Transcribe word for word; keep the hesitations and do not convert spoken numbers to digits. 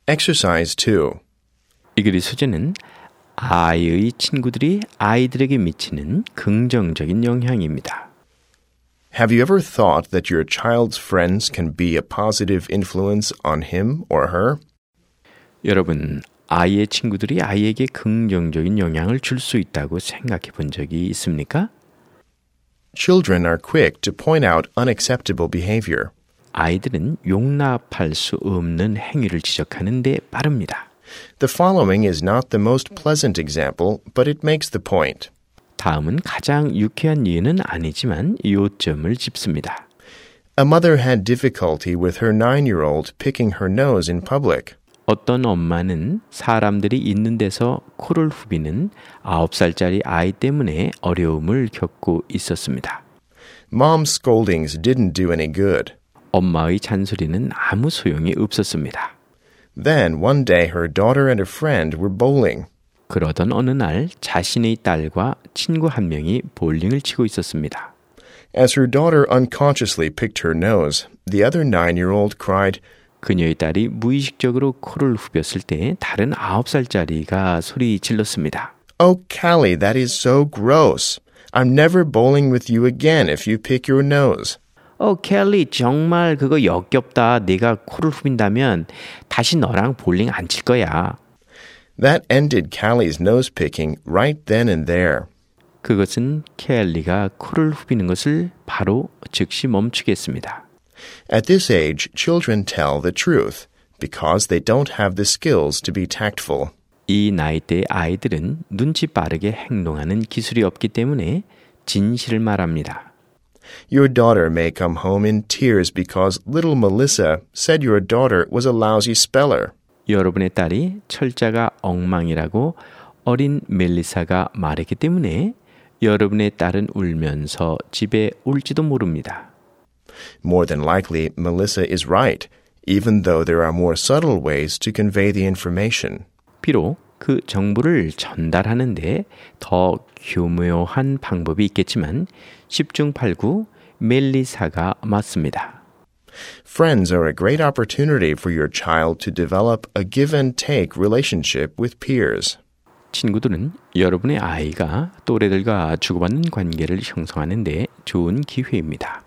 Exercise two. 이 글의 소재는 아이의 친구들이 아이들에게 미치는 긍정적인 영향입니다. Have you ever thought that your child's friends can be a positive influence on him or her? 여러분, 아이의 친구들이 아이에게 긍정적인 영향을 줄 수 있다고 생각해 본 적이 있습니까? Children are quick to point out unacceptable behavior. 아이들은 용납할 수 없는 행위를 지적하는 데 빠릅니다. The following is not the most pleasant example, but it makes the point. 다음은 가장 유쾌한 예는 아니지만 요점을 짚습니다. A mother had difficulty with her nine-year-old picking her nose in public. 어떤 엄마는 사람들이 있는 데서 코를 후비는 아홉 살짜리 아이 때문에 어려움을 겪고 있었습니다. Mom's scoldings didn't do any good. 엄마의 잔소리는 아무 소용이 없었습니다. Then, one day, her daughter and a friend were bowling. 그러던 어느 날 자신의 딸과 친구 한 명이 볼링을 치고 있었습니다. As her daughter unconsciously picked her nose, the other nine-year-old cried, 그녀의 딸이 무의식적으로 코를 후볐을 때 다른 아홉 살짜리가 소리 질렀습니다. Oh, Callie, that is so gross. I'm never bowling with you again if you pick your nose. 어, 켈리, 정말 그거 역겹다. 네가 코를 후빈다면 다시 너랑 볼링 안 칠 거야. That ended Callie's nose picking right then and there. 그것은 켈리가 코를 후비는 것을 바로 즉시 멈추게 했습니다. At this age, children tell the truth because they don't have the skills to be tactful. 이 나이대의 아이들은 눈치 빠르게 행동하는 기술이 없기 때문에 진실을 말합니다. Your daughter may come home in tears because little Melissa said your daughter was a lousy speller. 여러분의 딸이 철자가 엉망이라고 어린 멜리사가 말했기 때문에 여러분의 딸은 울면서 집에 올지도 모릅니다. More than likely, Melissa is right, even though there are more subtle ways to convey the information. 비록 그 정보를 전달하는데 더 교묘한 방법이 있겠지만 십중팔구 멜리사가 맞습니다. Friends are a great opportunity for your child to develop a give-and-take relationship with peers. 친구들은 여러분의 아이가 또래들과 주고받는 관계를 형성하는 데 좋은 기회입니다.